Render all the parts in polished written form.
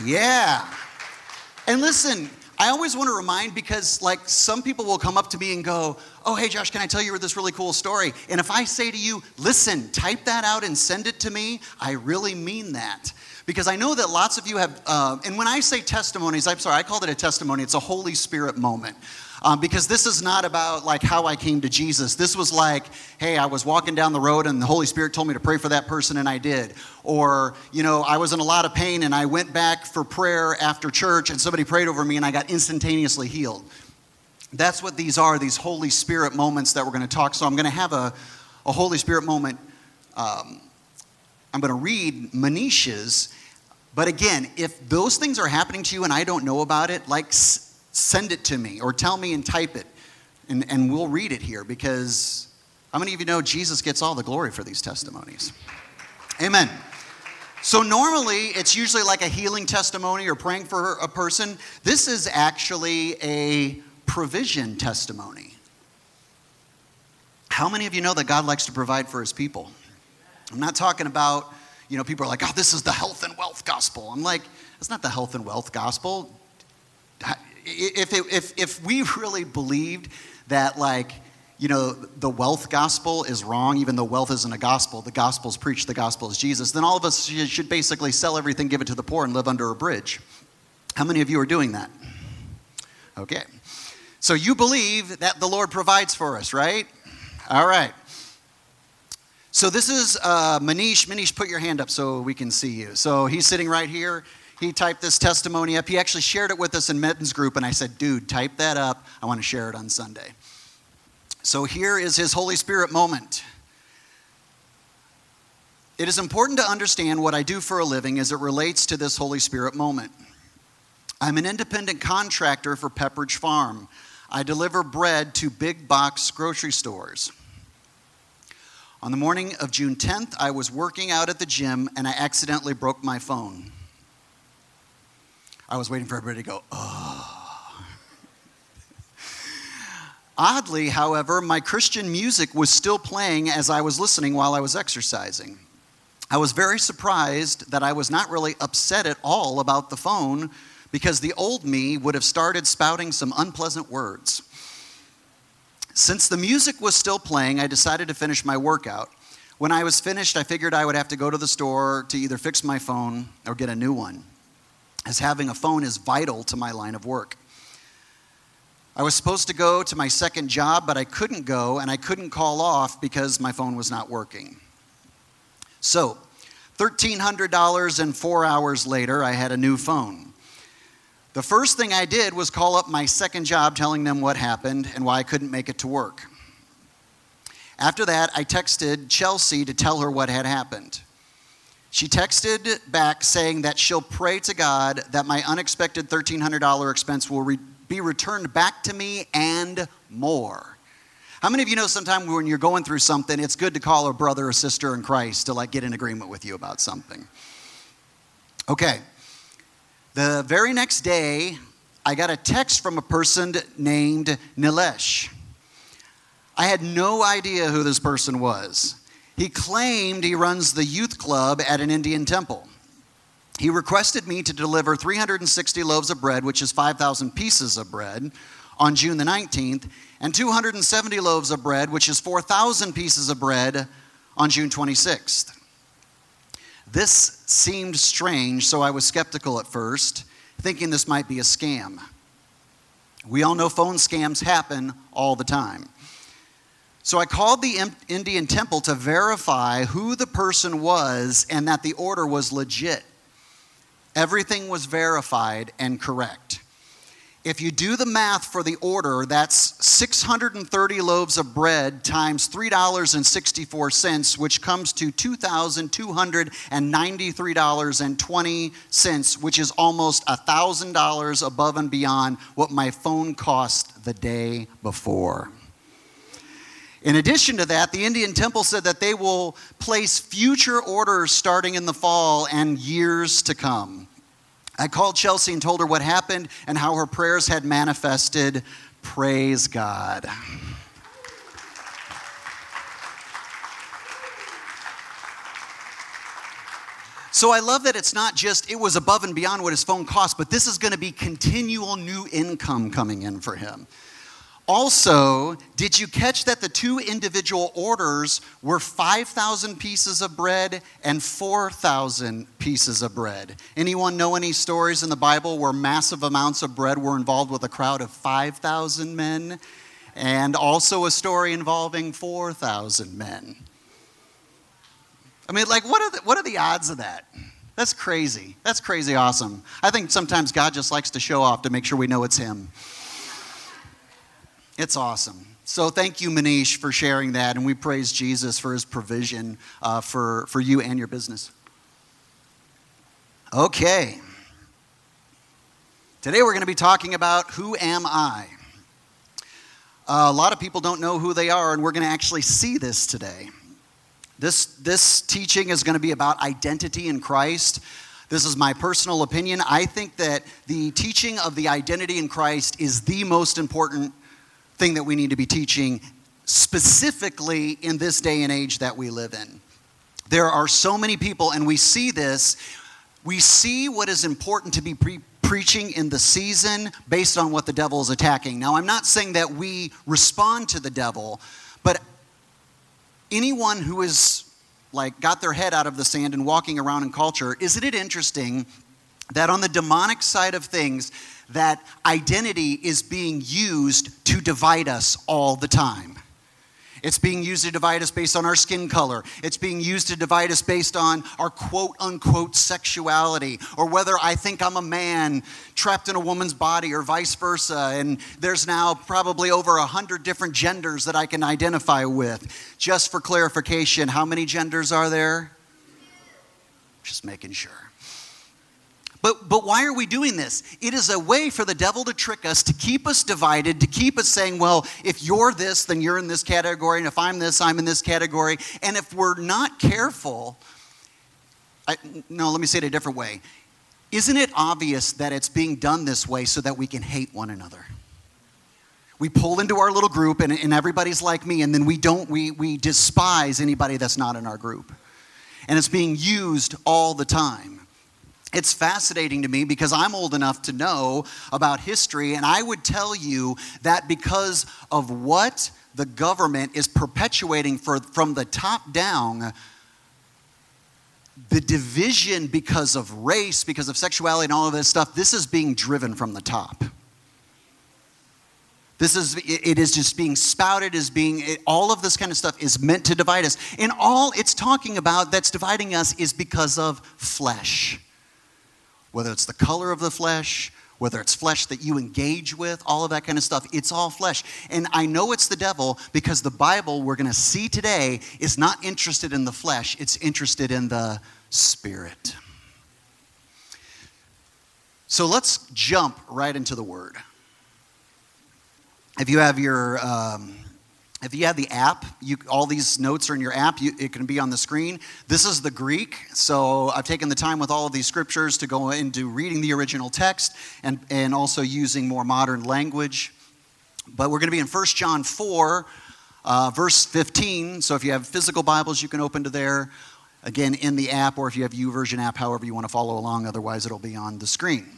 Yeah. And listen, I always want to remind, because like some people will come up to me and go, oh, hey, Josh, can I tell you this really cool story? And if I say to you, listen, type that out and send it to me, I really mean that. Because I know that lots of you have, and when I say testimonies, I'm sorry, I called it a testimony. It's a Holy Spirit moment. Because this is not about like how I came to Jesus. This was like, hey, I was walking down the road and the Holy Spirit told me to pray for that person and I did. Or, I was in a lot of pain and I went back for prayer after church and somebody prayed over me and I got instantaneously healed. That's what these are, these Holy Spirit moments that we're going to talk. So I'm going to have a Holy Spirit moment. I'm going to read Manish's. But again, if those things are happening to you and I don't know about it, like send it to me or tell me and type it. And we'll read it here, because how many of you know Jesus gets all the glory for these testimonies? Amen. So normally it's usually like a healing testimony or praying for a person. This is actually a provision testimony. How many of you know that God likes to provide for his people? I'm not talking about, people are like, oh, this is the health and wealth gospel. I'm like, it's not the health and wealth gospel. If we really believed that, the wealth gospel is wrong, even though wealth isn't a gospel, the gospel's preached, the gospel is Jesus, then all of us should basically sell everything, give it to the poor, and live under a bridge. How many of you are doing that? Okay. So you believe that the Lord provides for us, right? All right. So this is Manish. Manish, put your hand up so we can see you. So he's sitting right here. He typed this testimony up. He actually shared it with us in men's group, and I said, dude, type that up. I want to share it on Sunday. So here is his Holy Spirit moment. It is important to understand what I do for a living as it relates to this Holy Spirit moment. I'm an independent contractor for Pepperidge Farm. I deliver bread to big box grocery stores. On the morning of June 10th, I was working out at the gym, and I accidentally broke my phone. I was waiting for everybody to go, oh. Oddly, however, my Christian music was still playing as I was listening while I was exercising. I was very surprised that I was not really upset at all about the phone, because the old me would have started spouting some unpleasant words. Since the music was still playing, I decided to finish my workout. When I was finished, I figured I would have to go to the store to either fix my phone or get a new one, as having a phone is vital to my line of work. I was supposed to go to my second job, but I couldn't go, and I couldn't call off because my phone was not working. So, $1,300 and 4 hours later, I had a new phone. The first thing I did was call up my second job, telling them what happened and why I couldn't make it to work. After that, I texted Chelsea to tell her what had happened. She texted back saying that she'll pray to God that my unexpected $1,300 expense will be returned back to me and more. How many of you know sometime when you're going through something, it's good to call a brother or sister in Christ to get in agreement with you about something? Okay. The very next day, I got a text from a person named Nilesh. I had no idea who this person was. He claimed he runs the youth club at an Indian temple. He requested me to deliver 360 loaves of bread, which is 5,000 pieces of bread, on June the 19th, and 270 loaves of bread, which is 4,000 pieces of bread, on June 26th. This seemed strange, so I was skeptical at first, thinking this might be a scam. We all know phone scams happen all the time. So I called the Indian temple to verify who the person was and that the order was legit. Everything was verified and correct. If you do the math for the order, that's 630 loaves of bread times $3.64, which comes to $2,293.20, which is almost $1,000 above and beyond what my phone cost the day before. In addition to that, the Indian temple said that they will place future orders starting in the fall and years to come. I called Chelsea and told her what happened and how her prayers had manifested. Praise God. So I love that it's not just, it was above and beyond what his phone cost, but this is going to be continual new income coming in for him. Also, did you catch that the two individual orders were 5,000 pieces of bread and 4,000 pieces of bread? Anyone know any stories in the Bible where massive amounts of bread were involved with a crowd of 5,000 men? And also a story involving 4,000 men. I mean, like, what are the odds of that? That's crazy. That's crazy awesome. I think sometimes God just likes to show off to make sure we know it's him. It's awesome. So thank you, Manish, for sharing that, and we praise Jesus for his provision for you and your business. Okay. Today we're going to be talking about who am I? A lot of people don't know who they are, and we're going to actually see this today. This teaching is going to be about identity in Christ. This is my personal opinion. I think that the teaching of the identity in Christ is the most important thing that we need to be teaching, specifically in this day and age that we live in. There are so many people, and we see this. We see what is important to be preaching in the season based on what the devil is attacking. Now, I'm not saying that we respond to the devil, but anyone who is like got their head out of the sand and walking around in culture, isn't it interesting that on the demonic side of things, that identity is being used to divide us all the time? It's being used to divide us based on our skin color. It's being used to divide us based on our quote-unquote sexuality, or whether I think I'm a man trapped in a woman's body or vice versa. And there's now probably over 100 different genders that I can identify with. Just for clarification, how many genders are there? Just making sure. But why are we doing this? It is a way for the devil to trick us, to keep us divided, to keep us saying, well, if you're this, then you're in this category, and if I'm this, I'm in this category. And if we're not careful, let me say it a different way. Isn't it obvious that it's being done this way so that we can hate one another? We pull into our little group, and everybody's like me, and then we despise anybody that's not in our group. And it's being used all the time. It's fascinating to me because I'm old enough to know about history, and I would tell you that because of what the government is perpetuating from the top down, the division because of race, because of sexuality and all of this stuff, this is being driven from the top. It is just being spouted as all of this kind of stuff is meant to divide us. And all it's talking about that's dividing us is because of flesh. Whether it's the color of the flesh, whether it's flesh that you engage with, all of that kind of stuff, it's all flesh. And I know it's the devil because the Bible we're going to see today is not interested in the flesh, it's interested in the spirit. So let's jump right into the word. If you have the app, all these notes are in your app. It can be on the screen. This is the Greek, so I've taken the time with all of these scriptures to go into reading the original text and also using more modern language. But we're going to be in 1 John 4, verse 15. So if you have physical Bibles, you can open to there. Again, in the app, or if you have YouVersion app, however you want to follow along. Otherwise, it'll be on the screen.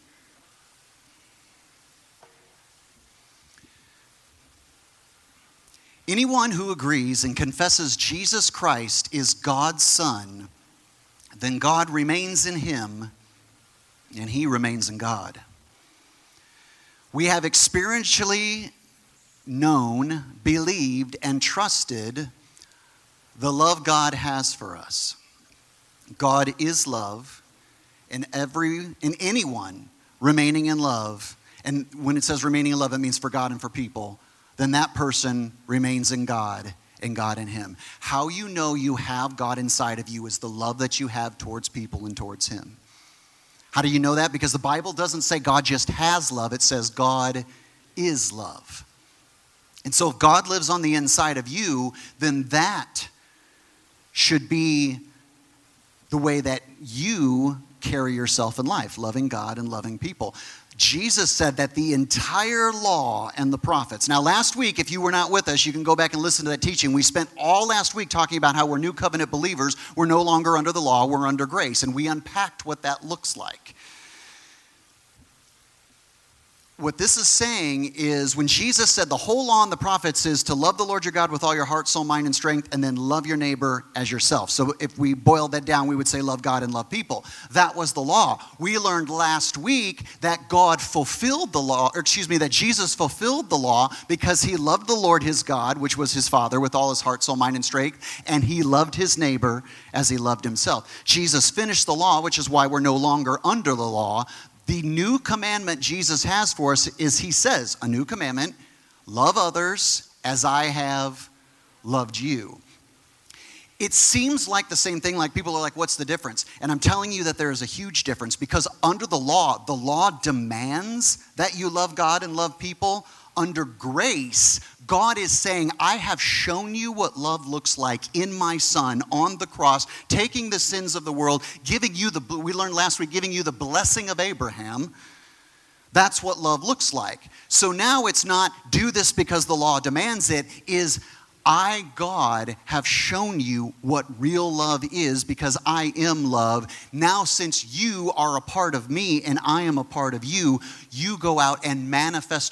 Anyone who agrees and confesses Jesus Christ is God's Son, then God remains in him, and he remains in God. We have experientially known, believed, and trusted the love God has for us. God is love, and anyone remaining in love, and when it says remaining in love, it means for God and for people, then that person remains in God and God in him. How you know you have God inside of you is the love that you have towards people and towards him. How do you know that? Because the Bible doesn't say God just has love. It says God is love. And so if God lives on the inside of you, then that should be the way that you carry yourself in life, loving God and loving people. Jesus said that the entire law and the prophets. Now, last week, if you were not with us, you can go back and listen to that teaching. We spent all last week talking about how we're new covenant believers. We're no longer under the law, we're under grace. And we unpacked what that looks like. What this is saying is when Jesus said the whole law and the prophets is to love the Lord your God with all your heart, soul, mind, and strength, and then love your neighbor as yourself. So if we boiled that down, we would say love God and love people. That was the law. We learned last week that God fulfilled the law, that Jesus fulfilled the law because he loved the Lord his God, which was his Father, with all his heart, soul, mind, and strength, and he loved his neighbor as he loved himself. Jesus finished the law, which is why we're no longer under the law. The new commandment Jesus has for us is, he says, a new commandment, love others as I have loved you. It seems like the same thing, like people are like, what's the difference? And I'm telling you that there is a huge difference because under the law demands that you love God and love people. Under grace, God is saying, I have shown you what love looks like in my Son on the cross, taking the sins of the world, giving you we learned last week, giving you the blessing of Abraham. That's what love looks like. So now it's not do this because the law demands it, is I, God, have shown you what real love is because I am love. Now, since you are a part of me and I am a part of you, you go out and manifest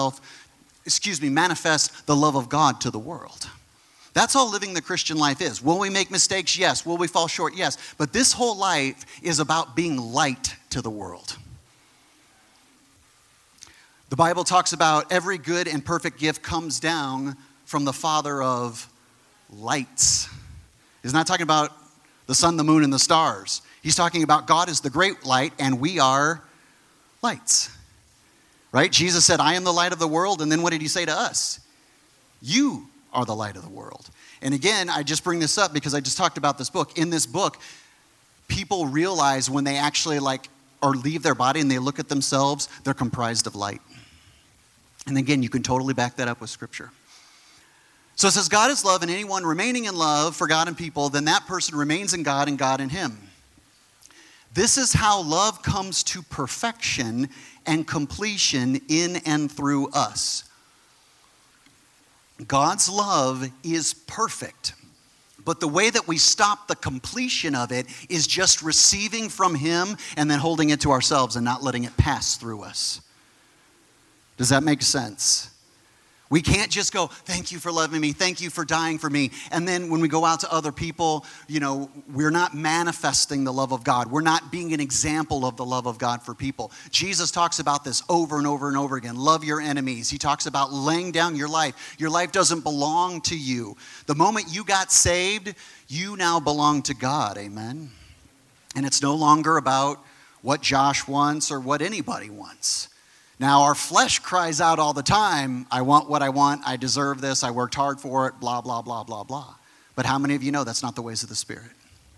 the love of God to the world. That's all living the Christian life is. Will we make mistakes? Yes. Will we fall short? Yes. But this whole life is about being light to the world. The Bible talks about every good and perfect gift comes down from the Father of lights. He's not talking about the sun, the moon, and the stars. He's talking about God is the great light, and we are lights. Right? Jesus said, I am the light of the world, and then what did he say to us? You are the light of the world. And again, I just bring this up because I just talked about this book. In this book, people realize when they actually leave their body and they look at themselves, they're comprised of light. And again, you can totally back that up with Scripture. So it says, God is love, and anyone remaining in love for God and people, then that person remains in God and God in him. This is how love comes to perfection and completion in and through us. God's love is perfect, but the way that we stop the completion of it is just receiving from him and then holding it to ourselves and not letting it pass through us. Does that make sense? We can't just go, thank you for loving me, thank you for dying for me. And then when we go out to other people, we're not manifesting the love of God. We're not being an example of the love of God for people. Jesus talks about this over and over and over again. Love your enemies. He talks about laying down your life. Your life doesn't belong to you. The moment you got saved, you now belong to God. Amen. And it's no longer about what Josh wants or what anybody wants. Now, our flesh cries out all the time, I want what I want, I deserve this, I worked hard for it, blah, blah, blah, blah, blah. But how many of you know that's not the ways of the Spirit?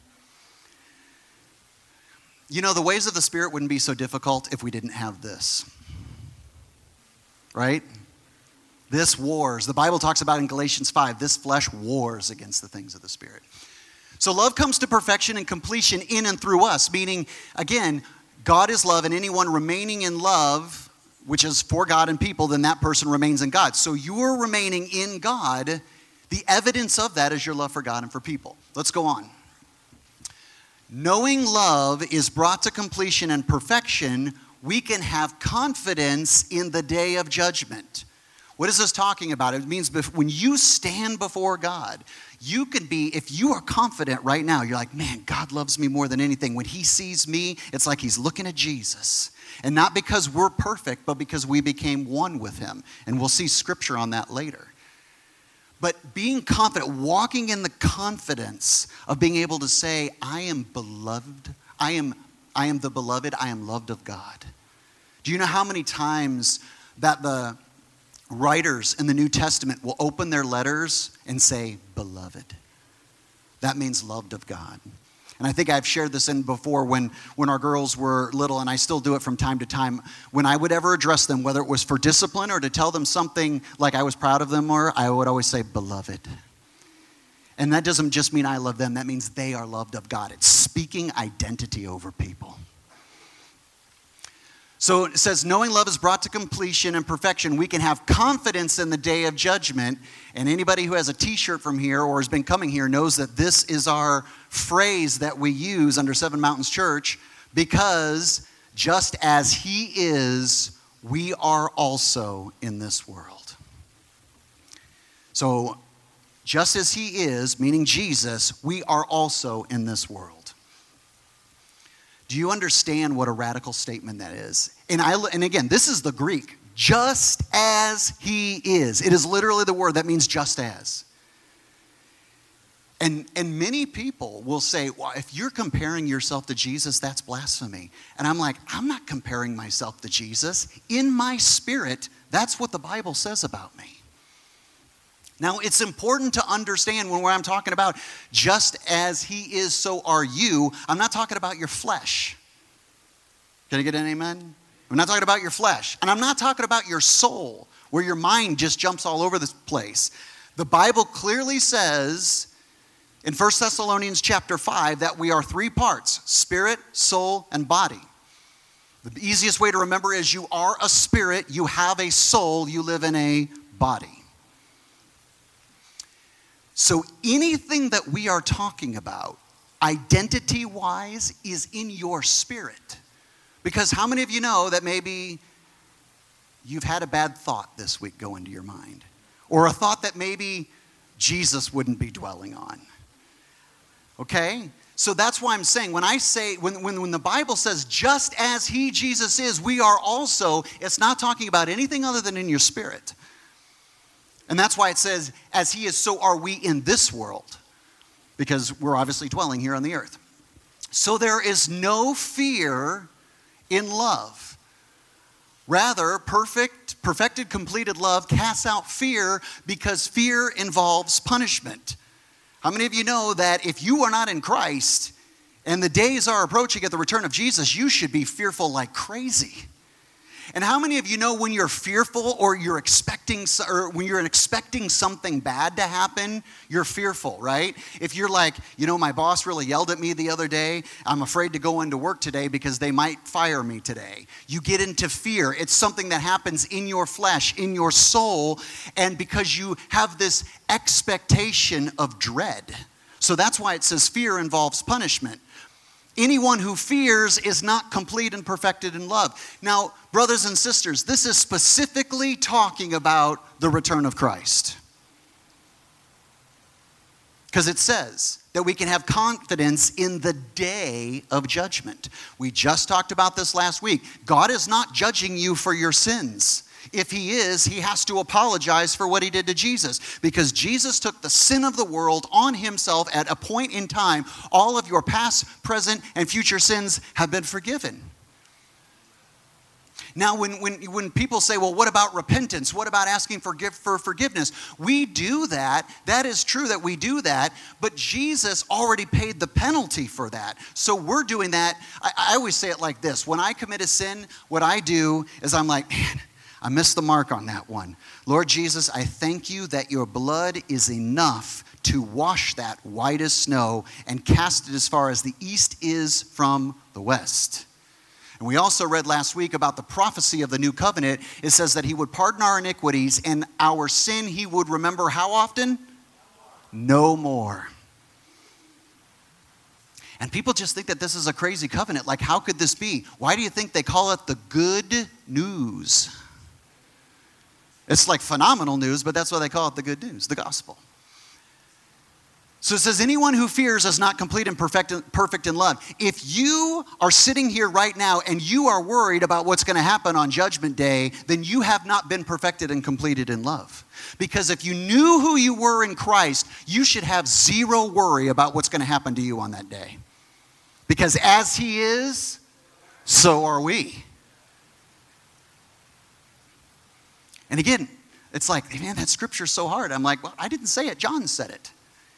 The ways of the Spirit wouldn't be so difficult if we didn't have this. Right? This wars. The Bible talks about in Galatians 5, this flesh wars against the things of the Spirit. So love comes to perfection and completion in and through us, meaning, again, God is love, and anyone remaining in love, which is for God and people, then that person remains in God. So you're remaining in God. The evidence of that is your love for God and for people. Let's go on. Knowing love is brought to completion and perfection, we can have confidence in the day of judgment. What is this talking about? It means when you stand before God, you can be, if you are confident right now, you're like, man, God loves me more than anything. When he sees me, it's like he's looking at Jesus. And not because we're perfect, but because we became one with him. And we'll see scripture on that later. But being confident, walking in the confidence of being able to say, I am beloved. I am the beloved. I am loved of God. Do you know how many times that the writers in the New Testament will open their letters and say, beloved? That means loved of God. And I think I've shared this in before when our girls were little, and I still do it from time to time. When I would ever address them, whether it was for discipline or to tell them something like I was proud of them, or I would always say, beloved. And that doesn't just mean I love them. That means they are loved of God. It's speaking identity over people. So it says, knowing love is brought to completion and perfection, we can have confidence in the day of judgment. And anybody who has a t-shirt from here or has been coming here knows that this is our phrase that we use under Seven Mountains Church, because just as he is, we are also in this world. So just as he is, meaning Jesus, we are also in this world. Do you understand what a radical statement that is? And again, this is the Greek. Just as he is. It is literally the word that means just as. And many people will say, well, if you're comparing yourself to Jesus, that's blasphemy. And I'm like, I'm not comparing myself to Jesus. In my spirit, that's what the Bible says about me. Now, it's important to understand when I'm talking about just as he is, so are you, I'm not talking about your flesh. Can I get an amen? I'm not talking about your flesh. And I'm not talking about your soul, where your mind just jumps all over this place. The Bible clearly says in 1 Thessalonians chapter 5 that we are three parts: spirit, soul, and body. The easiest way to remember is you are a spirit, you have a soul, you live in a body. So anything that we are talking about, identity-wise, is in your spirit. Because how many of you know that maybe you've had a bad thought this week go into your mind? Or a thought that maybe Jesus wouldn't be dwelling on? Okay? So that's why I'm saying, when I say, when the Bible says, just as he, Jesus, is, we are also, it's not talking about anything other than in your spirit. And that's why it says, as he is, so are we in this world. Because we're obviously dwelling here on the earth. So there is no fear in love. Rather, perfected, completed love casts out fear, because fear involves punishment. How many of you know that if you are not in Christ and the days are approaching at the return of Jesus, you should be fearful like crazy? And how many of you know when you're fearful or when you're expecting something bad to happen, you're fearful, right? If you're like, my boss really yelled at me the other day, I'm afraid to go into work today because they might fire me today. You get into fear. It's something that happens in your flesh, in your soul, and because you have this expectation of dread. So that's why it says fear involves punishment. Anyone who fears is not complete and perfected in love. Now, brothers and sisters, this is specifically talking about the return of Christ. Because it says that we can have confidence in the day of judgment. We just talked about this last week. God is not judging you for your sins. If he is, he has to apologize for what he did to Jesus, because Jesus took the sin of the world on himself at a point in time. All of your past, present, and future sins have been forgiven. Now, when people say, well, what about repentance? What about asking for forgiveness? We do that. That is true that we do that, but Jesus already paid the penalty for that. So we're doing that. I always say it like this. When I commit a sin, what I do is I'm like, man, I missed the mark on that one. Lord Jesus, I thank you that your blood is enough to wash that white as snow and cast it as far as the east is from the west. And we also read last week about the prophecy of the new covenant. It says that he would pardon our iniquities, and our sin he would remember how often? No more. And people just think that this is a crazy covenant. Like, how could this be? Why do you think they call it the good news? It's like phenomenal news, but that's why they call it the good news, the gospel. So it says, anyone who fears is not complete and perfect in love. If you are sitting here right now and you are worried about what's going to happen on Judgment Day, then you have not been perfected and completed in love. Because if you knew who you were in Christ, you should have zero worry about what's going to happen to you on that day. Because as he is, so are we. And again, it's like, man, that scripture's so hard. I'm like, well, I didn't say it. John said it.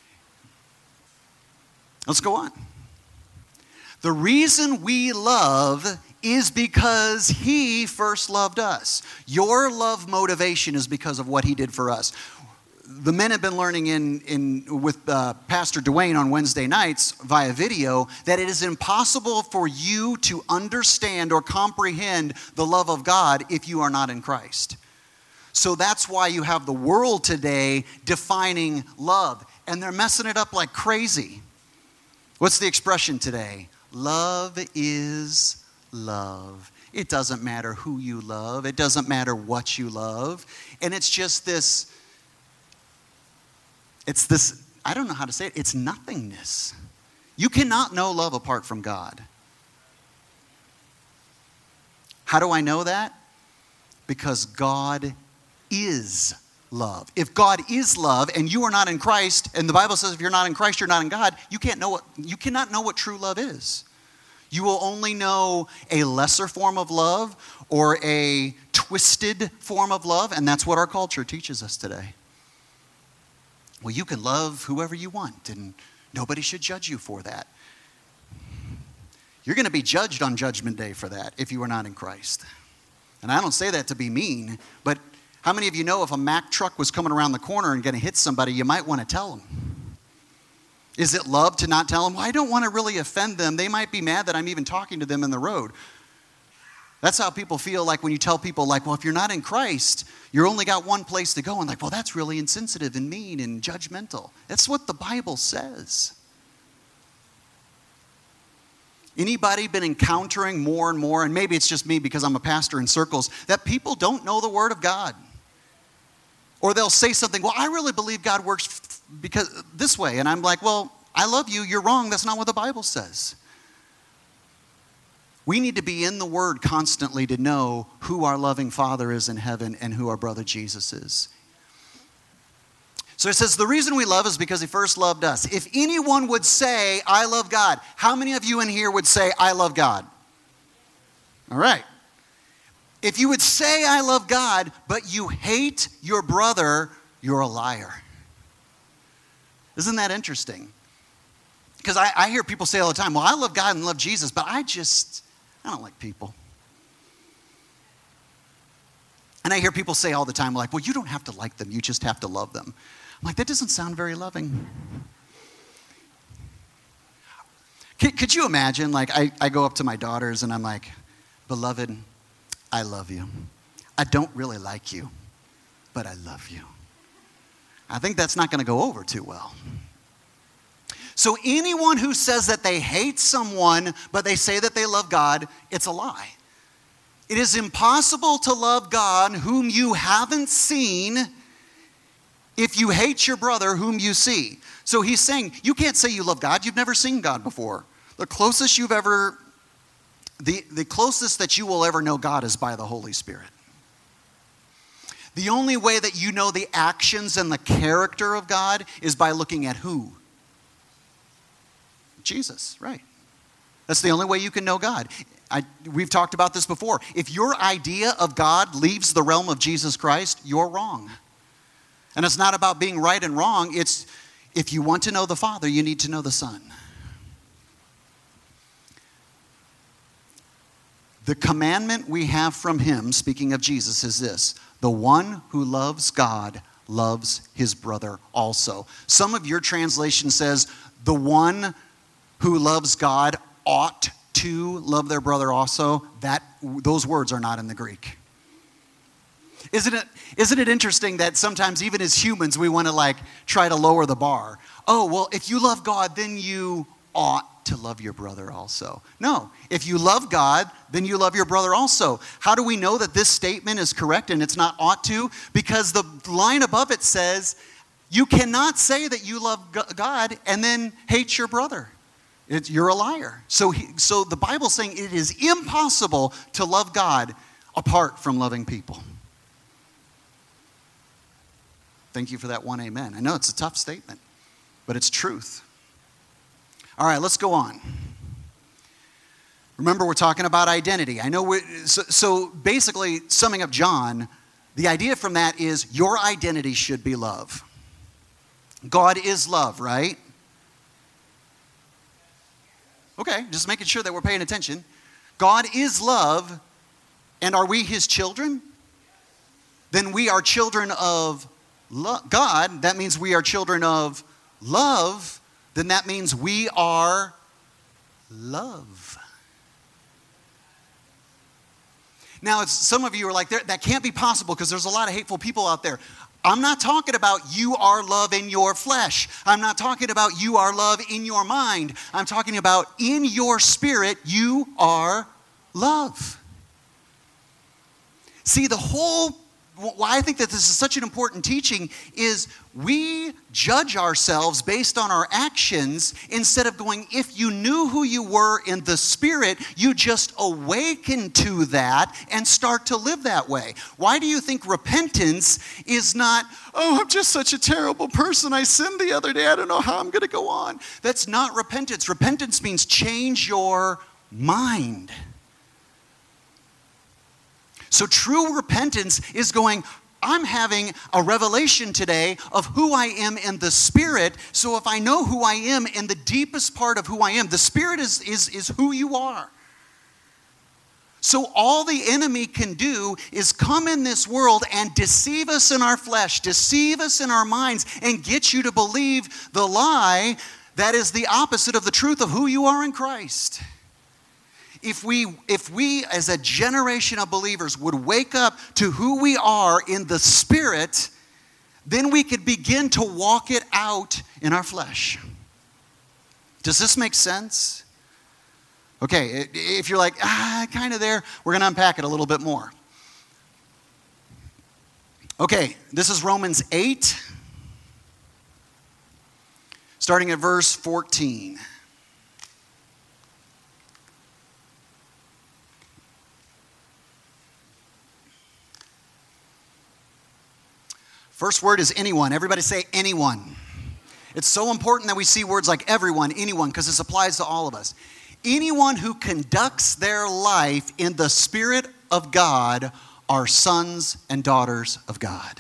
Let's go on. The reason we love is because he first loved us. Your love motivation is because of what he did for us. the men have been learning with Pastor Dwayne on Wednesday nights via video that it is impossible for you to understand or comprehend the love of God if you are not in Christ. So that's why you have the world today defining love, and they're messing it up like crazy. What's the expression today? Love is love. It doesn't matter who you love. It doesn't matter what you love. And it's just this, I don't know how to say it, it's nothingness. You cannot know love apart from God. How do I know that? Because God is love. If God is love and you are not in Christ, and the Bible says if you're not in Christ, you're not in God, you cannot know what true love is. You will only know a lesser form of love or a twisted form of love, and that's what our culture teaches us today. Well, you can love whoever you want, and nobody should judge you for that. You're going to be judged on Judgment Day for that if you are not in Christ. And I don't say that to be mean, but how many of you know if a Mack truck was coming around the corner and going to hit somebody, you might want to tell them? Is it love to not tell them? Well, I don't want to really offend them. They might be mad that I'm even talking to them in the road. That's how people feel like when you tell people, like, well, if you're not in Christ, you're only got one place to go. And like, well, that's really insensitive and mean and judgmental. That's what the Bible says. Anybody been encountering more and more, and maybe it's just me because I'm a pastor in circles, that people don't know the Word of God? Or they'll say something, well, I really believe God works because this way. And I'm like, well, I love you. You're wrong. That's not what the Bible says. We need to be in the Word constantly to know who our loving Father is in heaven and who our brother Jesus is. So it says, the reason we love is because He first loved us. If anyone would say, I love God, how many of you in here would say, I love God? All right. If you would say, I love God, but you hate your brother, you're a liar. Isn't that interesting? Because I hear people say all the time, well, I love God and love Jesus, but I don't like people. And I hear people say all the time, like, well, you don't have to like them, you just have to love them. I'm like, that doesn't sound very loving. Could you imagine, like, I go up to my daughters and I'm like, beloved, I love you. I don't really like you, but I love you. I think that's not going to go over too well. So anyone who says that they hate someone, but they say that they love God, it's a lie. It is impossible to love God whom you haven't seen if you hate your brother whom you see. So he's saying, you can't say you love God. You've never seen God before. The closest that you will ever know God is by the Holy Spirit. The only way that you know the actions and the character of God is by looking at who? Jesus, right. That's the only way you can know God. We've talked about this before. If your idea of God leaves the realm of Jesus Christ, you're wrong. And it's not about being right and wrong. It's if you want to know the Father, you need to know the Son. The commandment we have from Him, speaking of Jesus, is this: the one who loves God loves his brother also. Some of your translation says, the one who loves God ought to love their brother also. Those words are not in the Greek. Isn't it interesting that sometimes even as humans we want to try to lower the bar? Oh, well, if you love God, then you ought to love your brother also. No, if you love God, then you love your brother also. How do we know that this statement is correct and it's not ought to? Because the line above it says, you cannot say that you love God and then hate your brother. You're a liar. So the Bible's saying it is impossible to love God apart from loving people. Thank you for that one amen. I know it's a tough statement, but it's truth. All right, let's go on. Remember, we're talking about identity. I know. So basically, summing up John, the idea from that is your identity should be love. God is love, right? Okay, just making sure that we're paying attention. God is love, and are we His children? Then we are children of God, that means we are children of love, then that means we are love. Now, some of you are like, that can't be possible because there's a lot of hateful people out there. I'm not talking about you are love in your flesh. I'm not talking about you are love in your mind. I'm talking about in your spirit, you are love. See, why I think that this is such an important teaching is we judge ourselves based on our actions instead of going, if you knew who you were in the Spirit, you just awaken to that and start to live that way. Why do you think repentance is not, I'm just such a terrible person. I sinned the other day. I don't know how I'm going to go on. That's not repentance. Repentance means change your mind. So true repentance is going, I'm having a revelation today of who I am in the Spirit. So if I know who I am in the deepest part of who I am, the Spirit is who you are. So all the enemy can do is come in this world and deceive us in our flesh, deceive us in our minds, and get you to believe the lie that is the opposite of the truth of who you are in Christ. If we as a generation of believers would wake up to who we are in the Spirit, then we could begin to walk it out in our flesh. Does this make sense? Okay, if you're like, kind of there, we're going to unpack it a little bit more. Okay, this is Romans 8, starting at verse 14. First word is anyone. Everybody say anyone. It's so important that we see words like everyone, anyone, because this applies to all of us. Anyone who conducts their life in the Spirit of God are sons and daughters of God.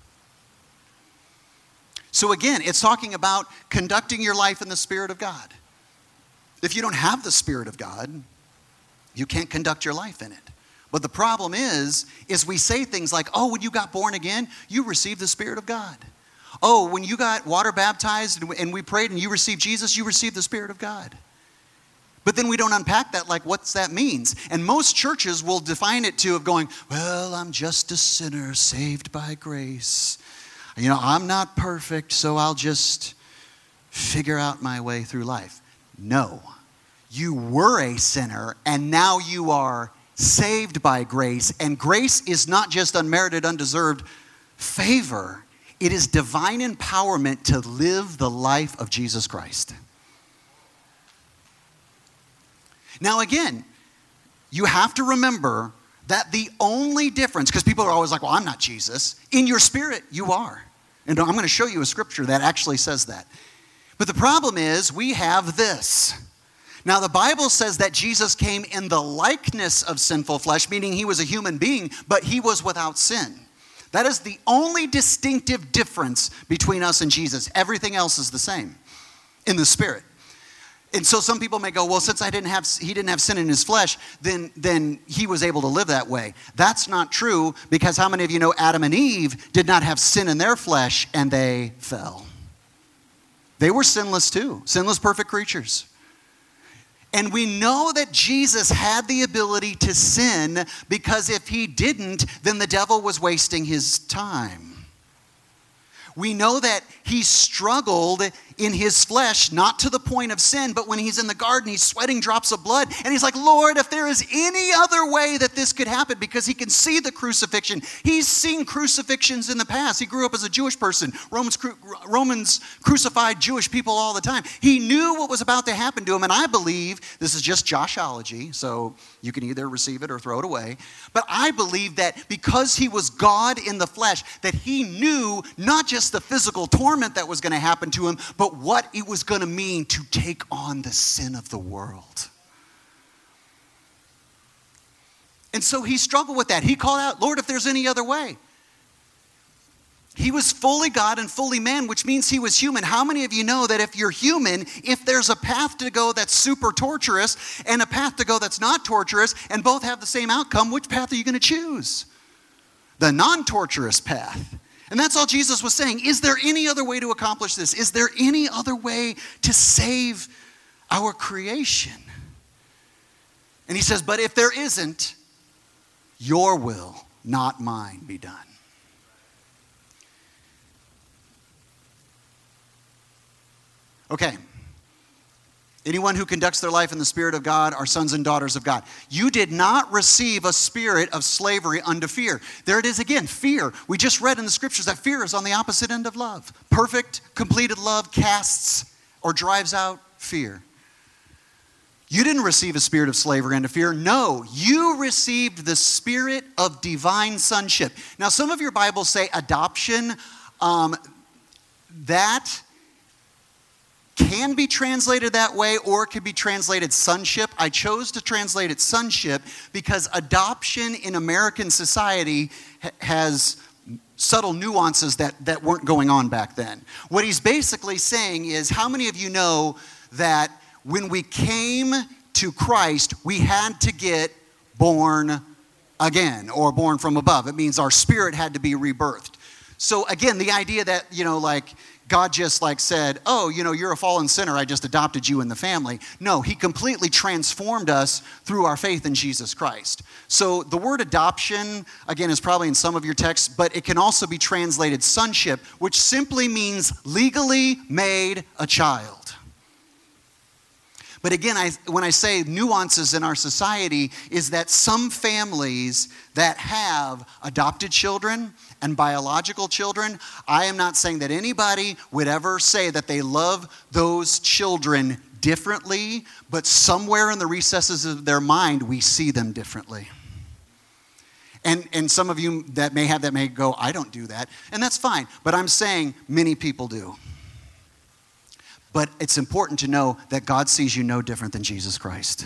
So again, it's talking about conducting your life in the Spirit of God. If you don't have the Spirit of God, you can't conduct your life in it. But the problem is we say things like, when you got born again, you received the Spirit of God. Oh, when you got water baptized and we prayed and you received Jesus, you received the Spirit of God. But then we don't unpack that, like what's that means. And most churches will define it of going, well, I'm just a sinner saved by grace. I'm not perfect, so I'll just figure out my way through life. No, you were a sinner and now you are saved by grace, and grace is not just unmerited, undeserved favor. It is divine empowerment to live the life of Jesus Christ. Now again, you have to remember that the only difference, because people are always like, well, I'm not Jesus. In your spirit, you are. And I'm going to show you a scripture that actually says that. But the problem is we have this. Now, the Bible says that Jesus came in the likeness of sinful flesh, meaning he was a human being, but he was without sin. That is the only distinctive difference between us and Jesus. Everything else is the same in the Spirit. And so some people may go, well, since he didn't have sin in his flesh, then he was able to live that way. That's not true, because how many of you know Adam and Eve did not have sin in their flesh and they fell? They were sinless too, sinless perfect creatures. And we know that Jesus had the ability to sin, because if he didn't, then the devil was wasting his time. We know that he struggled in his flesh, not to the point of sin, but when he's in the garden, he's sweating drops of blood. And he's like, Lord, if there is any other way that this could happen, because he can see the crucifixion. He's seen crucifixions in the past. He grew up as a Jewish person. Romans crucified Jewish people all the time. He knew what was about to happen to him. And I believe, this is just Joshology, so you can either receive it or throw it away. But I believe that because he was God in the flesh, that he knew not just the physical torment that was going to happen to him, but what it was going to mean to take on the sin of the world. And so he struggled with that. He called out, Lord, if there's any other way. He was fully God and fully man, which means he was human. How many of you know that if you're human, if there's a path to go that's super torturous and a path to go that's not torturous, and both have the same outcome, which path are you going to choose? The non-torturous path. And that's all Jesus was saying. Is there any other way to accomplish this? Is there any other way to save our creation? And he says, but if there isn't, your will, not mine, be done. Okay. Anyone who conducts their life in the Spirit of God are sons and daughters of God. You did not receive a spirit of slavery unto fear. There it is again, fear. We just read in the scriptures that fear is on the opposite end of love. Perfect, completed love casts or drives out fear. You didn't receive a spirit of slavery unto fear. No, you received the spirit of divine sonship. Now, some of your Bibles say adoption. That can be translated that way, or it could be translated sonship. I chose to translate it sonship because adoption in American society has subtle nuances that weren't going on back then. What he's basically saying is, how many of you know that when we came to Christ, we had to get born again, or born from above? It means our spirit had to be rebirthed. So again, the idea that, God just said, oh, you're a fallen sinner, I just adopted you in the family. No, he completely transformed us through our faith in Jesus Christ. So the word adoption, again, is probably in some of your texts, but it can also be translated sonship, which simply means legally made a child. But again, when I say nuances in our society, is that some families that have adopted children and biological children, I am not saying that anybody would ever say that they love those children differently, but somewhere in the recesses of their mind, we see them differently. And some of you that may go, I don't do that, and that's fine. But I'm saying many people do. But it's important to know that God sees you no different than Jesus Christ.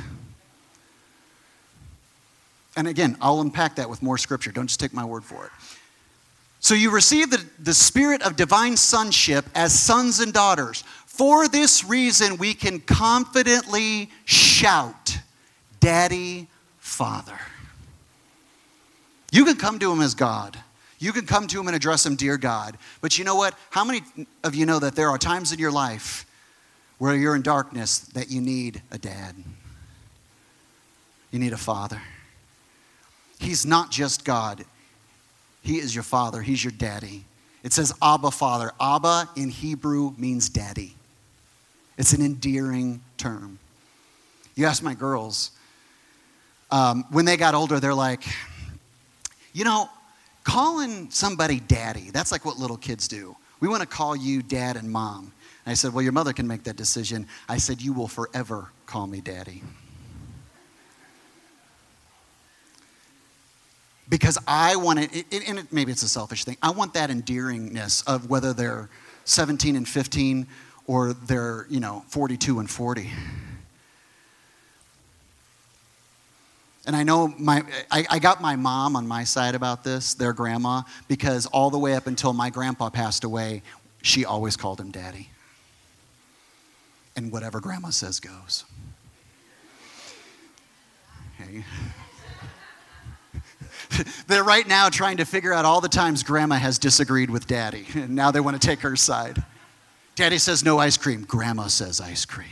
And again, I'll unpack that with more scripture. Don't just take my word for it. So you receive the spirit of divine sonship as sons and daughters. For this reason, we can confidently shout, Daddy, Father. You can come to him as God. You can come to him and address him, dear God. But you know what? How many of you know that there are times in your life where you're in darkness that you need a dad? You need a father. He's not just God. He is your father. He's your daddy. It says Abba, Father. Abba in Hebrew means daddy. It's an endearing term. You ask my girls, when they got older, they're like, calling somebody daddy, that's like what little kids do. We want to call you dad and mom. And I said, well, your mother can make that decision. I said, you will forever call me daddy. Because I want it, and maybe it's a selfish thing, I want that endearingness of whether they're 17 and 15 or they're, 42 and 40. And I know I got my mom on my side about this, their grandma, because all the way up until my grandpa passed away, she always called him daddy. And whatever grandma says goes. Okay. They're right now trying to figure out all the times grandma has disagreed with daddy. And now they want to take her side. Daddy says no ice cream. Grandma says ice cream.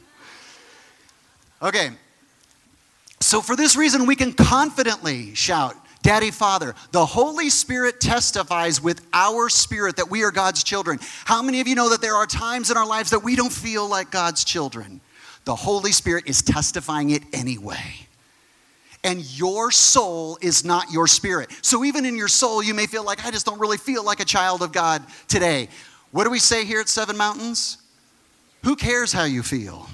Okay. So for this reason, we can confidently shout, Daddy, Father. The Holy Spirit testifies with our spirit that we are God's children. How many of you know that there are times in our lives that we don't feel like God's children? The Holy Spirit is testifying it anyway. And your soul is not your spirit. So even in your soul, you may feel like, I just don't really feel like a child of God today. What do we say here at Seven Mountains? Who cares how you feel?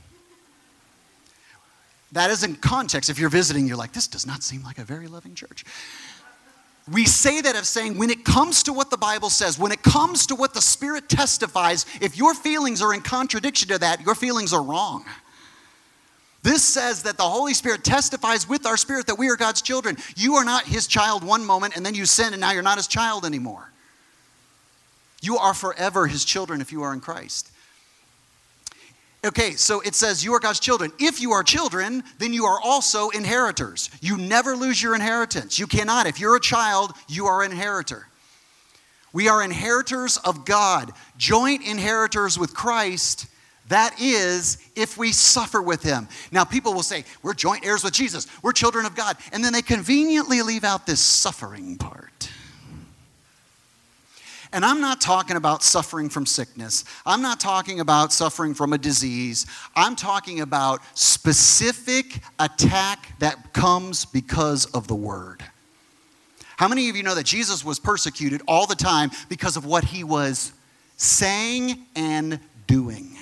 That is in context. If you're visiting, you're like, this does not seem like a very loving church. We say that of saying, when it comes to what the Bible says, when it comes to what the Spirit testifies, if your feelings are in contradiction to that, your feelings are wrong. This says that the Holy Spirit testifies with our spirit that we are God's children. You are not his child one moment, and then you sin, and now you're not his child anymore. You are forever his children if you are in Christ. Okay, so it says you are God's children. If you are children, then you are also inheritors. You never lose your inheritance. You cannot. If you're a child, you are an inheritor. We are inheritors of God, joint inheritors with Christ. That is, if we suffer with him. Now, people will say, we're joint heirs with Jesus. We're children of God. And then they conveniently leave out this suffering part. And I'm not talking about suffering from sickness. I'm not talking about suffering from a disease. I'm talking about specific attack that comes because of the word. How many of you know that Jesus was persecuted all the time because of what he was saying and doing?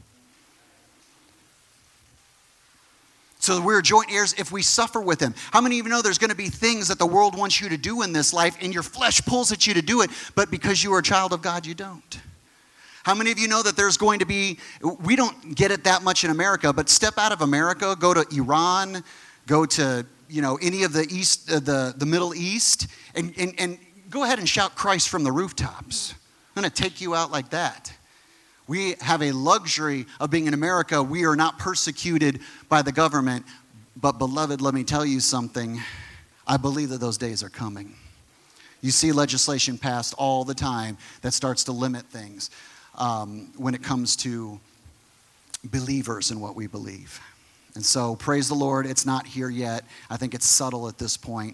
So we're joint heirs if we suffer with him. How many of you know there's going to be things that the world wants you to do in this life and your flesh pulls at you to do it, but because you are a child of God, you don't? How many of you know that there's going to be, we don't get it that much in America, but step out of America, go to Iran, go to, any of the East, the Middle East, and go ahead and shout Christ from the rooftops. I'm going to take you out like that. We have a luxury of being in America. We are not persecuted by the government. But beloved, let me tell you something. I believe that those days are coming. You see legislation passed all the time that starts to limit things when it comes to believers and what we believe. And so praise the Lord, it's not here yet. I think it's subtle at this point.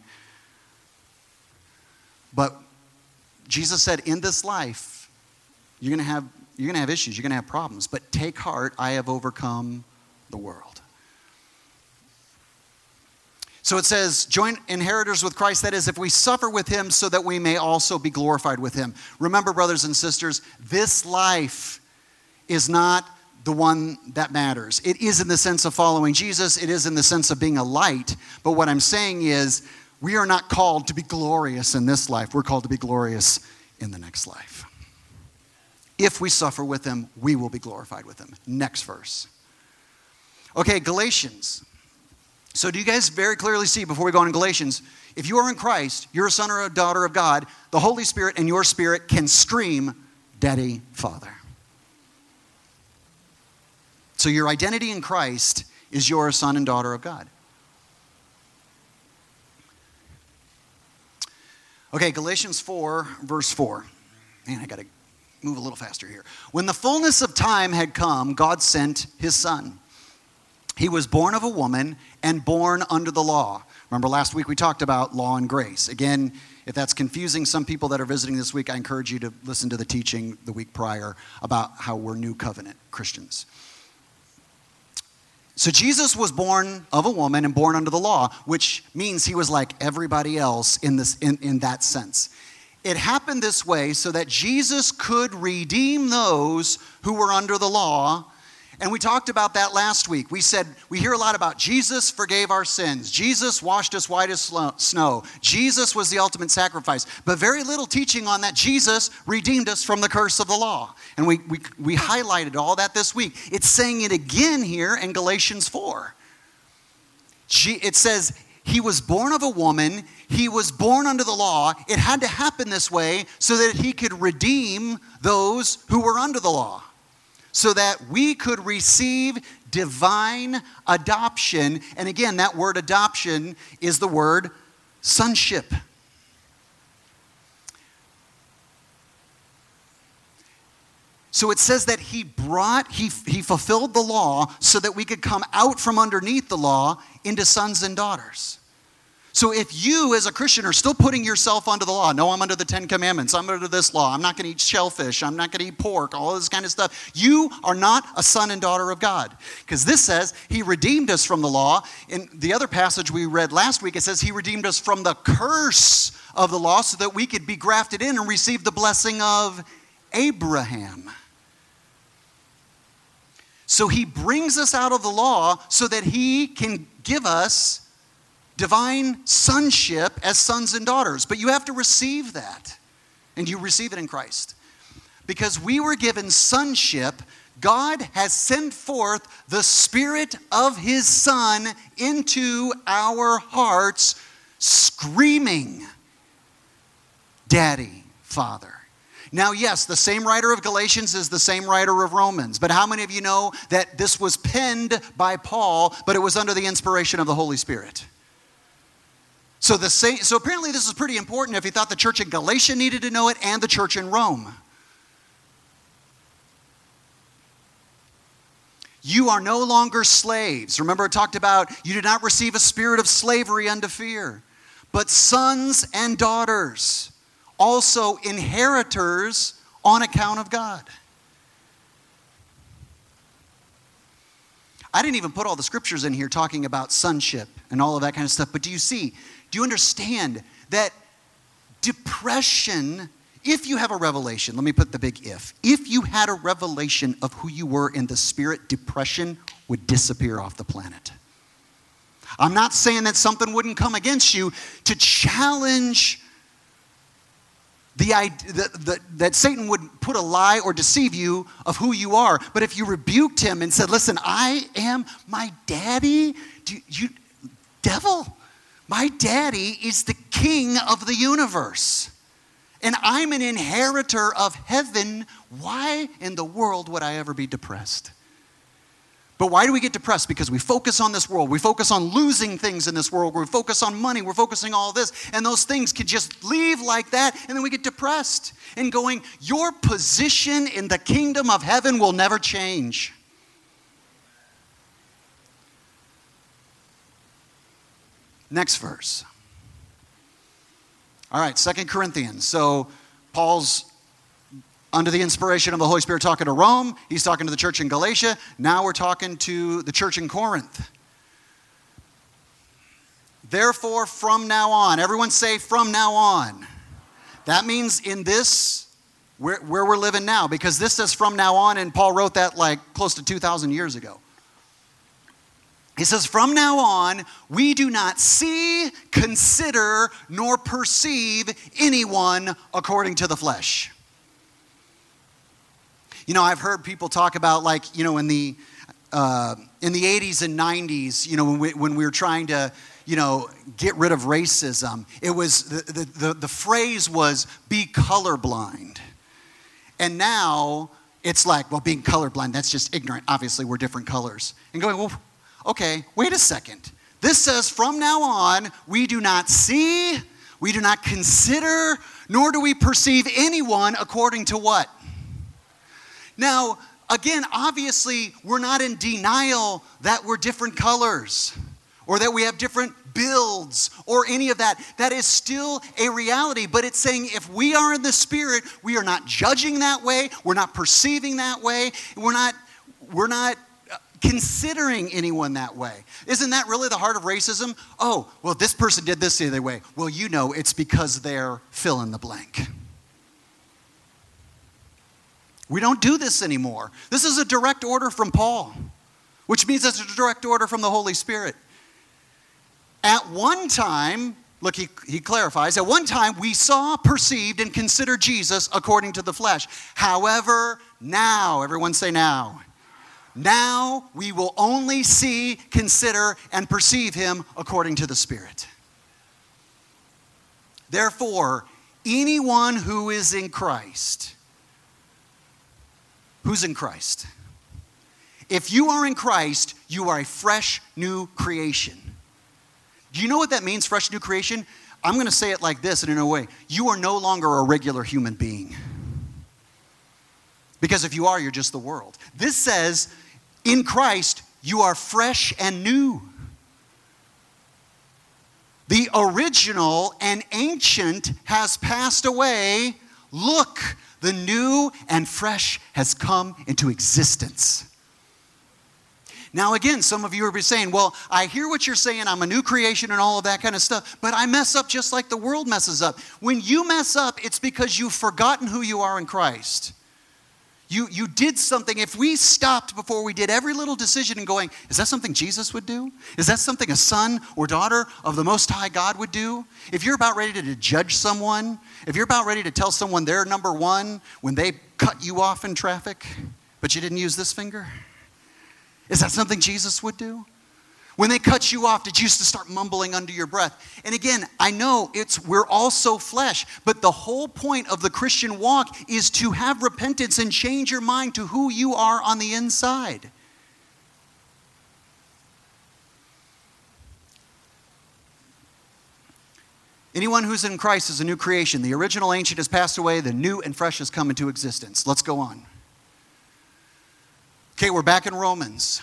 But Jesus said, in this life, you're going to have issues, you're going to have problems, but take heart, I have overcome the world. So it says, joint inheritors with Christ, that is, if we suffer with him so that we may also be glorified with him. Remember, brothers and sisters, this life is not the one that matters. It is in the sense of following Jesus, it is in the sense of being a light, but what I'm saying is, we are not called to be glorious in this life, we're called to be glorious in the next life. If we suffer with him, we will be glorified with him. Next verse. Okay, Galatians. So do you guys very clearly see before we go on in Galatians, if you are in Christ, you're a son or a daughter of God, the Holy Spirit and your spirit can scream, Daddy, Father. So your identity in Christ is you're a son and daughter of God. Okay, Galatians 4, verse 4. Man, I got to move a little faster here. When the fullness of time had come, God sent his son. He was born of a woman and born under the law. Remember last week we talked about law and grace. Again, if that's confusing some people that are visiting this week, I encourage you to listen to the teaching the week prior about how we're new covenant Christians. So Jesus was born of a woman and born under the law, which means he was like everybody else in that sense. It happened this way so that Jesus could redeem those who were under the law. And we talked about that last week. We said, we hear a lot about Jesus forgave our sins. Jesus washed us white as snow. Jesus was the ultimate sacrifice. But very little teaching on that Jesus redeemed us from the curse of the law. And we highlighted all that this week. It's saying it again here in Galatians 4. It says, he was born of a woman. He was born under the law. It had to happen this way so that he could redeem those who were under the law, so that we could receive divine adoption. And again, that word adoption is the word sonship. So it says that he fulfilled the law so that we could come out from underneath the law into sons and daughters. So if you as a Christian are still putting yourself under the law, no, I'm under the 10 Commandments, I'm under this law, I'm not going to eat shellfish, I'm not going to eat pork, all this kind of stuff, you are not a son and daughter of God. Because this says he redeemed us from the law. In the other passage we read last week, it says he redeemed us from the curse of the law so that we could be grafted in and receive the blessing of Abraham. So he brings us out of the law so that he can give us divine sonship as sons and daughters. But you have to receive that. And you receive it in Christ. Because we were given sonship, God has sent forth the Spirit of his Son into our hearts, screaming, Daddy, Father. Now, yes, the same writer of Galatians is the same writer of Romans. But how many of you know that this was penned by Paul, but it was under the inspiration of the Holy Spirit? So apparently this is pretty important if he thought the church in Galatia needed to know it and the church in Rome. You are no longer slaves. Remember, it talked about you did not receive a spirit of slavery unto fear, but sons and daughters, also inheritors on account of God. I didn't even put all the scriptures in here talking about sonship and all of that kind of stuff, but do you understand that depression, if you have a revelation, let me put the big if you had a revelation of who you were in the spirit, depression would disappear off the planet. I'm not saying that something wouldn't come against you to challenge that Satan would put a lie or deceive you of who you are. But if you rebuked him and said, listen, I am my daddy, devil, my daddy is the king of the universe. And I'm an inheritor of heaven. Why in the world would I ever be depressed? But why do we get depressed? Because we focus on this world. We focus on losing things in this world. We focus on money. We're focusing on all this. And those things could just leave like that. And then we get depressed and going, your position in the kingdom of heaven will never change. Next verse. All right, 2 Corinthians. So Paul's under the inspiration of the Holy Spirit talking to Rome. He's talking to the church in Galatia. Now we're talking to the church in Corinth. Therefore, from now on. Everyone say, from now on. That means in this, where we're living now. Because this says from now on, and Paul wrote that like close to 2,000 years ago. He says, from now on, we do not see, consider, nor perceive anyone according to the flesh. You know, I've heard people talk about, like, you know, in the 80s and 90s, you know, when we were trying to, you know, get rid of racism, it was, the phrase was, be colorblind. And now it's like, well, being colorblind, that's just ignorant. Obviously, we're different colors. And going, well, okay, wait a second. This says, from now on, we do not see, we do not consider, nor do we perceive anyone according to what? Now, again, obviously, we're not in denial that we're different colors or that we have different builds or any of that. That is still a reality, but it's saying if we are in the Spirit, we are not judging that way, we're not perceiving that way, we're not considering anyone that way. Isn't that really the heart of racism? Oh, well, this person did this the other way. Well, you know, it's because they're fill in the blank. We don't do this anymore. This is a direct order from Paul, which means it's a direct order from the Holy Spirit. At one time, look, he clarifies, at one time we saw, perceived, and considered Jesus according to the flesh. However, now, everyone say now. Now we will only see, consider, and perceive him according to the Spirit. Therefore, anyone who is in Christ, who's in Christ? If you are in Christ, you are a fresh new creation. Do you know what that means, fresh new creation? I'm going to say it like this in a way. You are no longer a regular human being. Because if you are, you're just the world. This says, in Christ, you are fresh and new. The original and ancient has passed away. Look, the new and fresh has come into existence. Now again, some of you are saying, well, I hear what you're saying, I'm a new creation and all of that kind of stuff, but I mess up just like the world messes up. When you mess up, it's because you've forgotten who you are in Christ. You did something. If we stopped before we did every little decision and going, is that something Jesus would do? Is that something a son or daughter of the Most High God would do? If you're about ready to judge someone, if you're about ready to tell someone they're number one when they cut you off in traffic, but you didn't use this finger, is that something Jesus would do? When they cut you off, did you used to start mumbling under your breath? And again, I know we're all so flesh, but the whole point of the Christian walk is to have repentance and change your mind to who you are on the inside. Anyone who's in Christ is a new creation. The original ancient has passed away. The new and fresh has come into existence. Let's go on. Okay, we're back in Romans.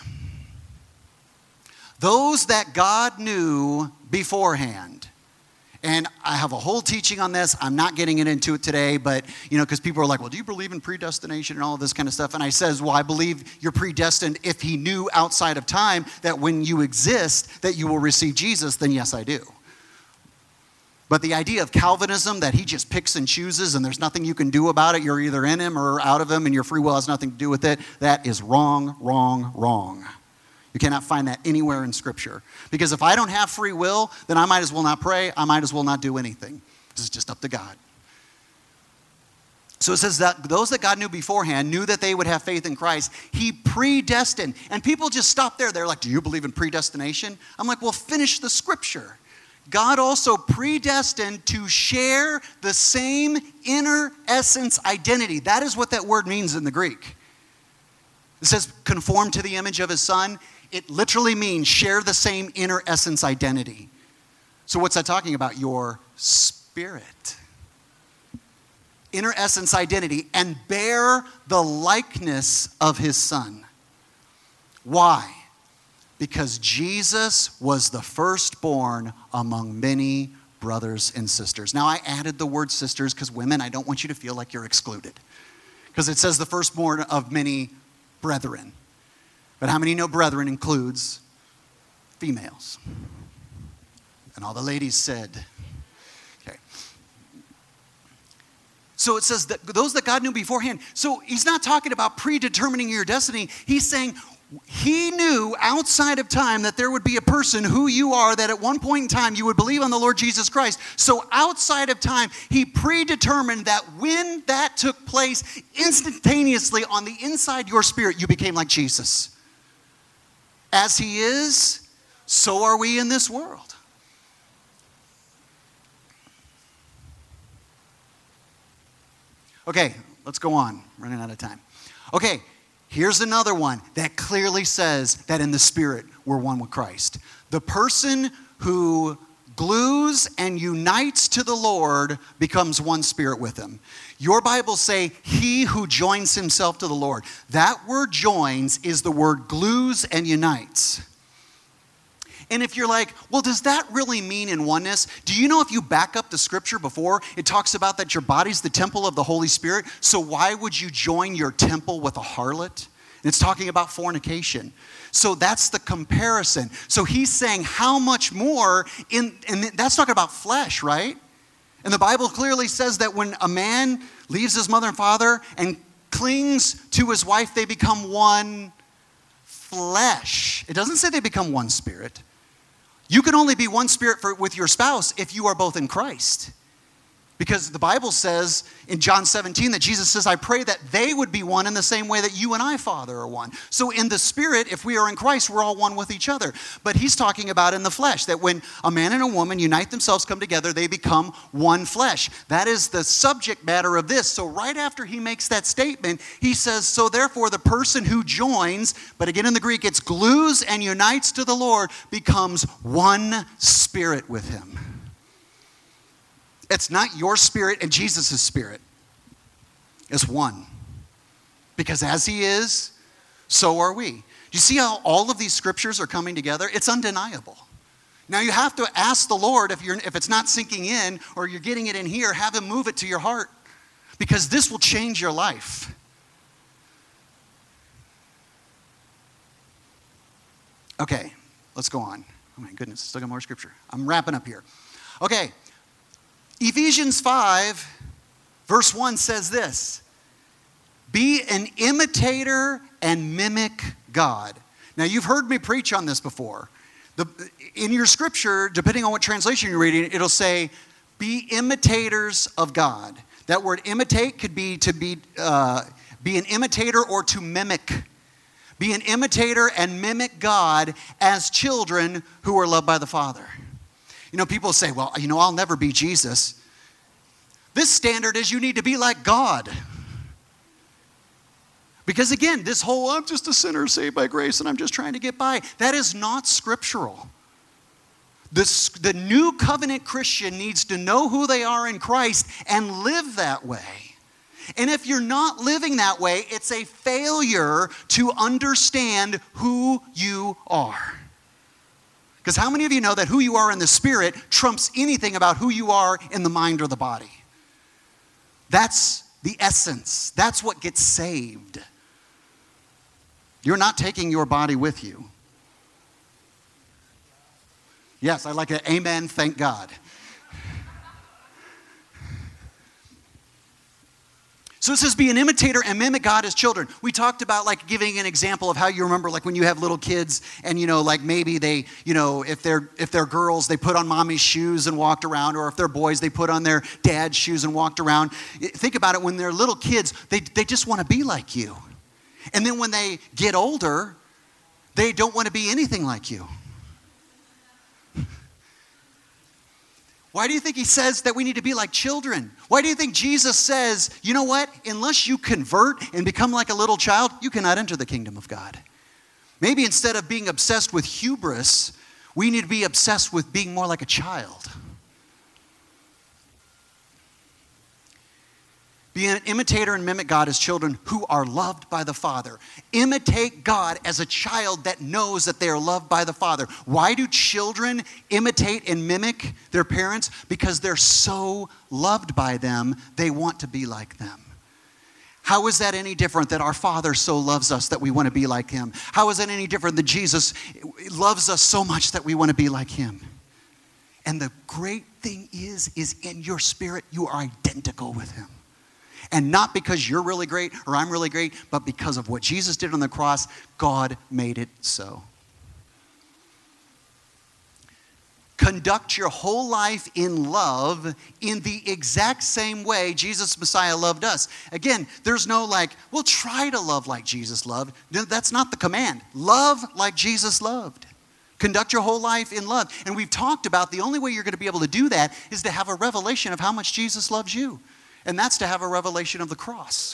Those that God knew beforehand. And I have a whole teaching on this. I'm not getting into it today, but, because people are like, well, do you believe in predestination and all of this kind of stuff? And I says, well, I believe you're predestined if he knew outside of time that when you exist that you will receive Jesus, then yes, I do. But the idea of Calvinism, that he just picks and chooses and there's nothing you can do about it, you're either in him or out of him and your free will has nothing to do with it, that is wrong, wrong, wrong. You cannot find that anywhere in Scripture. Because if I don't have free will, then I might as well not pray. I might as well not do anything. This is just up to God. So it says that those that God knew beforehand knew that they would have faith in Christ. He predestined. And people just stop there. They're like, do you believe in predestination? I'm like, well, finish the Scripture. God also predestined to share the same inner essence identity. That is what that word means in the Greek. It says conform to the image of his Son. It literally means share the same inner essence identity. So what's that talking about? Your spirit. Inner essence identity, and bear the likeness of his Son. Why? Because Jesus was the firstborn among many brothers and sisters. Now I added the word sisters because women, I don't want you to feel like you're excluded. Because it says the firstborn of many brethren. But how many know brethren includes females? And all the ladies said, okay. So it says that those that God knew beforehand. So he's not talking about predetermining your destiny. He's saying he knew outside of time that there would be a person who you are, that at one point in time you would believe on the Lord Jesus Christ. So outside of time, he predetermined that when that took place, instantaneously on the inside your spirit, you became like Jesus. As he is, so are we in this world. Okay, let's go on. Running out of time. Okay, here's another one that clearly says that in the Spirit we're one with Christ. The person who glues and unites to the Lord becomes one spirit with him. Your Bibles say, he who joins himself to the Lord. That word joins is the word glues and unites. And if you're like, well, does that really mean in oneness? Do you know if you back up the Scripture before, it talks about that your body's the temple of the Holy Spirit. So why would you join your temple with a harlot? And it's talking about fornication. So that's the comparison. So he's saying how much more, and that's talking about flesh, right? And the Bible clearly says that when a man leaves his mother and father and clings to his wife, they become one flesh. It doesn't say they become one spirit. You can only be one spirit with your spouse if you are both in Christ. Because the Bible says in John 17 that Jesus says, I pray that they would be one in the same way that you and I, Father, are one. So in the Spirit, if we are in Christ, we're all one with each other. But he's talking about in the flesh, that when a man and a woman unite themselves, come together, they become one flesh. That is the subject matter of this. So right after he makes that statement, he says, so therefore the person who joins, but again in the Greek, it's glues and unites to the Lord, becomes one spirit with him. It's not your spirit and Jesus' spirit. It's one. Because as he is, so are we. Do you see how all of these scriptures are coming together? It's undeniable. Now you have to ask the Lord if it's not sinking in or you're getting it in here, have him move it to your heart. Because this will change your life. Okay, let's go on. Oh my goodness, still got more scripture. I'm wrapping up here. Okay. Ephesians 5, verse 1 says this, be an imitator and mimic God. Now, you've heard me preach on this before. In your scripture, depending on what translation you're reading, it'll say, be imitators of God. That word imitate could be to be an imitator or to mimic. Be an imitator and mimic God as children who are loved by the Father. You know, people say, well, I'll never be Jesus. This standard is you need to be like God. Because again, this whole, I'm just a sinner saved by grace and I'm just trying to get by, that is not scriptural. The new covenant Christian needs to know who they are in Christ and live that way. And if you're not living that way, it's a failure to understand who you are. Because how many of you know that who you are in the Spirit trumps anything about who you are in the mind or the body? That's the essence. That's what gets saved. You're not taking your body with you. Yes, I like it. Amen. Thank God. So it says, be an imitator and mimic God as children. We talked about like giving an example of how you remember like when you have little kids and, like maybe they, if they're girls, they put on mommy's shoes and walked around, or if they're boys, they put on their dad's shoes and walked around. Think about it, when they're little kids, they just want to be like you. And then when they get older, they don't want to be anything like you. Why do you think he says that we need to be like children? Why do you think Jesus says, you know what? Unless you convert and become like a little child, you cannot enter the kingdom of God. Maybe instead of being obsessed with hubris, we need to be obsessed with being more like a child. Be an imitator and mimic God as children who are loved by the Father. Imitate God as a child that knows that they are loved by the Father. Why do children imitate and mimic their parents? Because they're so loved by them, they want to be like them. How is that any different that our Father so loves us that we want to be like Him? How is that any different that Jesus loves us so much that we want to be like Him? And the great thing is in your spirit, you are identical with Him. And not because you're really great or I'm really great, but because of what Jesus did on the cross, God made it so. Conduct your whole life in love in the exact same way Jesus Messiah loved us. Again, there's no like, we'll try to love like Jesus loved. No, that's not the command. Love like Jesus loved. Conduct your whole life in love. And we've talked about the only way you're going to be able to do that is to have a revelation of how much Jesus loves you. And that's to have a revelation of the cross.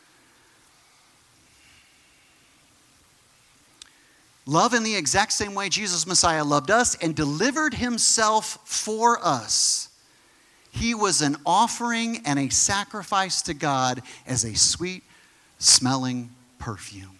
Love in the exact same way Jesus Messiah loved us and delivered Himself for us. He was an offering and a sacrifice to God as a sweet-smelling perfume.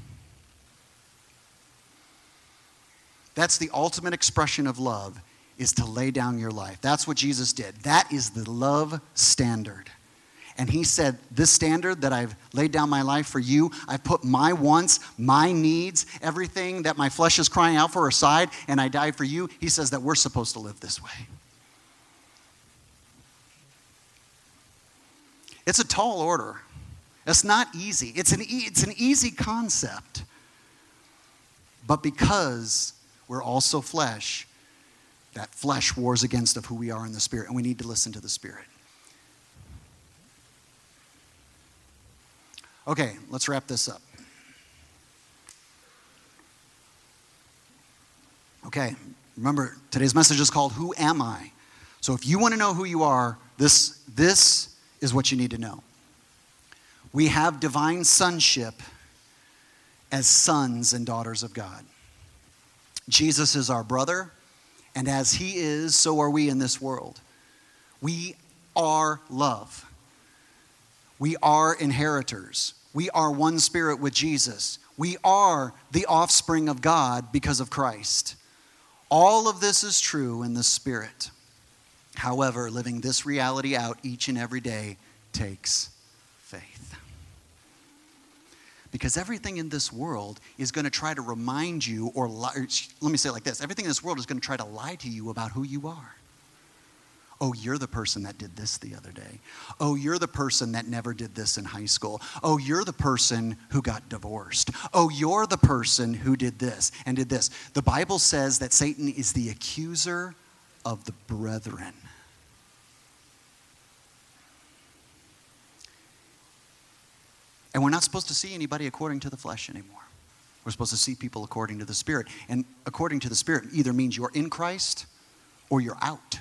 That's the ultimate expression of love, is to lay down your life. That's what Jesus did. That is the love standard. And He said, this standard that I've laid down my life for you, I've put my wants, my needs, everything that my flesh is crying out for aside, and I died for you. He says that we're supposed to live this way. It's a tall order. It's not easy. It's an easy concept. But because we're also flesh, that flesh wars against of who we are in the Spirit, and we need to listen to the Spirit. Okay, let's wrap this up. Okay, remember, today's message is called, Who Am I? So if you want to know who you are, this is what you need to know. We have divine sonship as sons and daughters of God. Jesus is our brother, and as He is, so are we in this world. We are love. We are inheritors. We are one spirit with Jesus. We are the offspring of God because of Christ. All of this is true in the Spirit. However, living this reality out each and every day takes faith. Because everything in this world is going to try to remind you, or let me say it like this, everything in this world is going to try to lie to you about who you are. Oh, you're the person that did this the other day. Oh, you're the person that never did this in high school. Oh, you're the person who got divorced. Oh, you're the person who did this and did this. The Bible says that Satan is the accuser of the brethren. And we're not supposed to see anybody according to the flesh anymore. We're supposed to see people according to the Spirit. And according to the Spirit either means you're in Christ or you're out.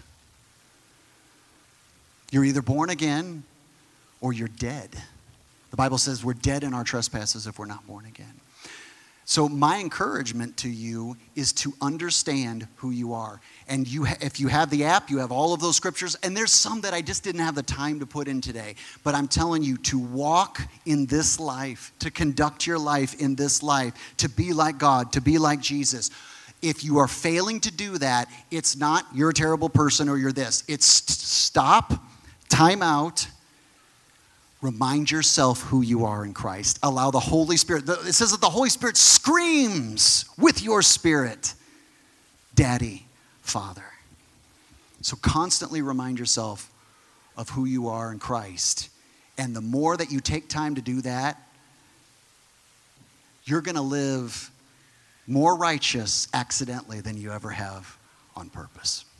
You're either born again or you're dead. The Bible says we're dead in our trespasses if we're not born again. So my encouragement to you is to understand who you are. And if you have the app, you have all of those scriptures. And there's some that I just didn't have the time to put in today. But I'm telling you, to walk in this life, to conduct your life in this life, to be like God, to be like Jesus. If you are failing to do that, it's not you're a terrible person or you're this. It's stop, time out. Remind yourself who you are in Christ. Allow the Holy Spirit. It says that the Holy Spirit screams with your spirit, Daddy, Father. So constantly remind yourself of who you are in Christ. And the more that you take time to do that, you're going to live more righteous accidentally than you ever have on purpose.